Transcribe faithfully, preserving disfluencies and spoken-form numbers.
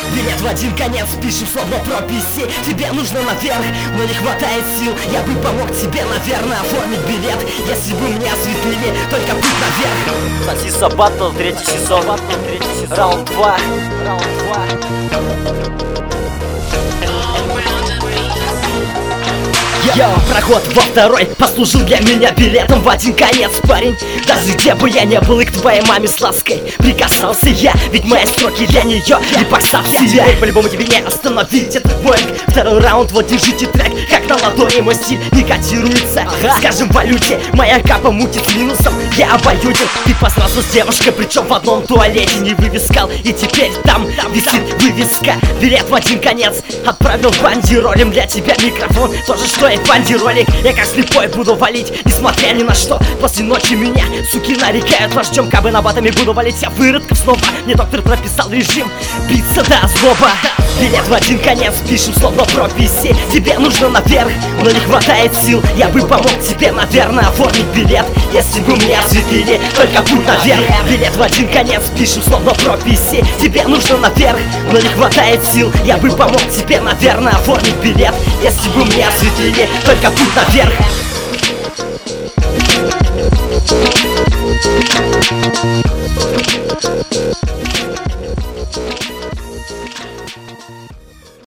Билет в один конец, пишем словно прописи. Тебе нужно наверх, но не хватает сил. Я бы помог тебе, наверное, оформить билет, если бы мне осветлили только путь наверх. Сосиса Баттл, третий сезон, раунд два. Йоу, проход во второй послужил для меня билетом в один конец, парень. Даже где бы я не был, и к твоей маме с лаской прикасался я, ведь мои строки для нее не поксав себя. По-любому тебе не остановить этот боинг. Второй раунд, вот держите трек, как на ладони мой стиль не котируется. Ага. Скажем в валюте, моя капа мутит с минусом, я обоюден. Ты посрался с девушкой, причем в одном туалете не вывескал, и теперь там висит вывеска. Билет в один конец отправил бандеролем, для тебя микрофон тоже что и бандеролик. Я как слепой буду валить, несмотря ни на что. После ночи меня суки нарекают вождем, кабы на батами буду валить я выродков снова. Мне доктор прописал режим биться до злоба. Билет в один конец, пишем словно прописи. Тебе нужно наверх, но не хватает сил. Я бы помог тебе, наверное, оформить билет, если бы мне осветлили только путь наверх. Билет в один конец, пишем словно прописи. Тебе нужно наверх, но не хватает сил. Я бы помог тебе, наверное, оформить билет, если бы мне осветлили только путь наверх.